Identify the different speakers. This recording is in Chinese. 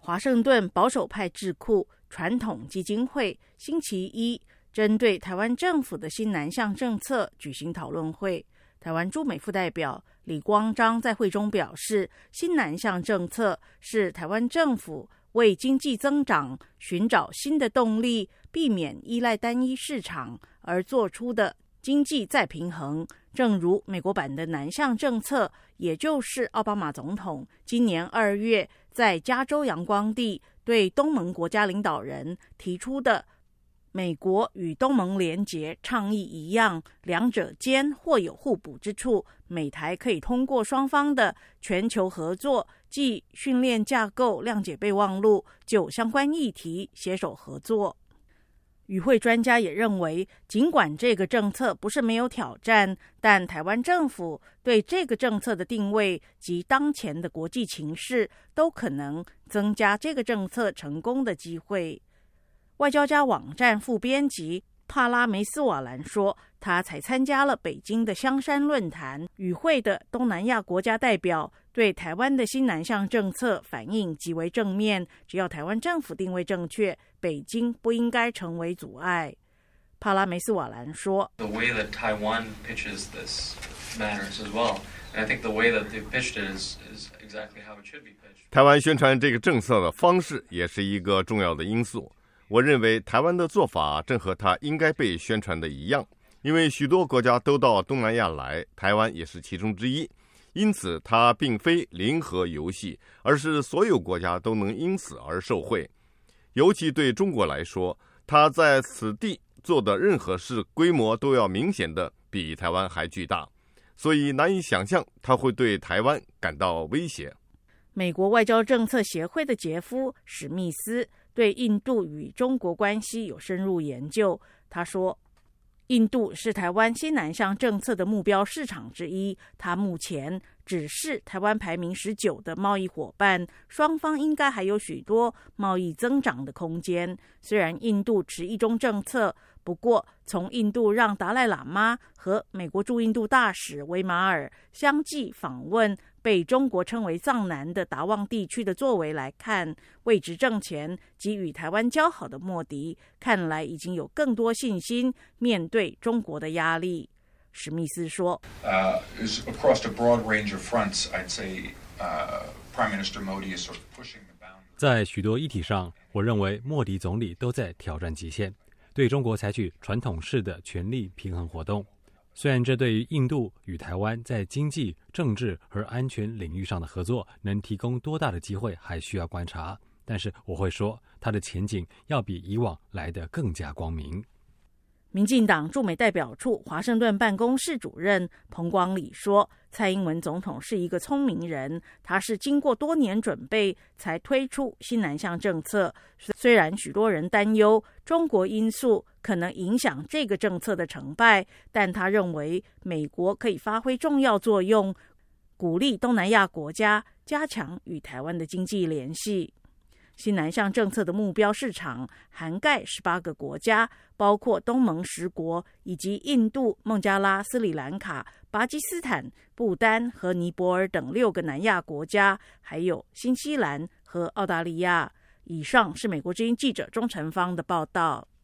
Speaker 1: 华盛顿保守派智库传统基金会星期一针对台湾政府的新南向政策举行讨论会。台湾驻美副代表李光章在会中表示，新南向政策是台湾政府为经济增长寻找新的动力，避免依赖单一市场而做出的经济再平衡。正如美国版的南向政策，也就是奥巴马总统今年2月在加州阳光地对东盟国家领导人提出的美国与东盟联结倡议一样，两者间或有互补之处，美台可以通过双方的全球合作，即训练架构、谅解备忘录，就相关议题携手合作。与会专家也认为，尽管这个政策不是没有挑战，但台湾政府对这个政策的定位及当前的国际情势都可能增加这个政策成功的机会。外交家网站副编辑帕拉梅斯瓦兰说，他才参加了北京的香山论坛，与会的东南亚国家代表对台湾的新南向政策反应极为正面，只要台湾政府定位正确，北京不应该成为阻碍。帕拉梅斯瓦兰说，
Speaker 2: The way that Taiwan pitches this matters as well. And I think the way that they've pitched it is exactly how it should be pitched.
Speaker 3: 台湾宣传这个政策的方式也是一个重要的因素。我认为台湾的做法正和它应该被宣传的一样，因为许多国家都到东南亚来，台湾也是其中之一，因此它并非零和游戏，而是所有国家都能因此而受惠。尤其对中国来说，它在此地做的任何事规模都要明显的比台湾还巨大，所以难以想象它会对台湾感到威胁。
Speaker 1: 美国外交政策协会的杰夫·史密斯对印度与中国关系有深入研究。他说，印度是台湾新南向政策的目标市场之一，它目前只是台湾排名19的贸易伙伴，双方应该还有许多贸易增长的空间。虽然印度持一中政策，不过从印度让达赖喇嘛和美国驻印度大使维马尔相继访问被中国称为藏南的达旺地区的作为来看，为执政前及与台湾交好的莫迪看来已经有更多信心面对中国的压力。史密斯说，
Speaker 4: Across a broad range of fronts, I'd say Prime Minister Modi is sort of pushing the boundaries.
Speaker 5: 在许多议题上，我认为莫迪总理都在挑战极限，对中国采取传统式的权力平衡活动。虽然这对于印度与台湾在经济、政治和安全领域上的合作能提供多大的机会还需要观察，但是我会说，它的前景要比以往来得更加光明。
Speaker 1: 民进党驻美代表处华盛顿办公室主任彭光礼说，蔡英文总统是一个聪明人，他是经过多年准备才推出新南向政策。虽然许多人担忧中国因素可能影响这个政策的成败，但他认为美国可以发挥重要作用，鼓励东南亚国家加强与台湾的经济联系。新南向政策的目标市场涵盖18个国家，包括东盟10国以及印度、孟加拉、斯里兰卡、巴基斯坦、不丹和尼泊尔等6个南亚国家，还有新西兰和澳大利亚。以上是美国之音记者钟成芳的报道。